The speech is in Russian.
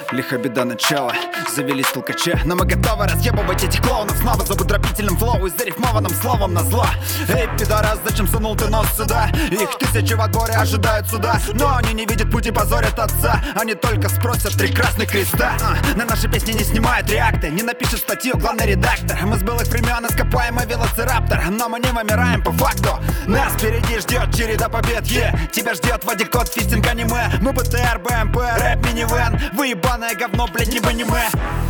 Лихо беда начала, завелись толкачи. Но мы готовы разъебывать этих клоунов снова зубодробительным флоу и зарифмованным словом на зло. Эй, пидорас, зачем сунул ты нос сюда? Их тысячи в отборе ожидают суда, но они не видят пути, позорят отца. Они только спросят 3 красных креста. На наши песни не снимают реакты, не напишет статью главный редактор. Мы с былых времен ископаемый велоцираптор, но мы не вымираем по факту. Нас впереди ждет череда побед, тебя ждет Вадикот, фистинг, аниме. Мы БТР, БМП, рэп, минивэн. Вы ебаное говно, блядь, не в аниме.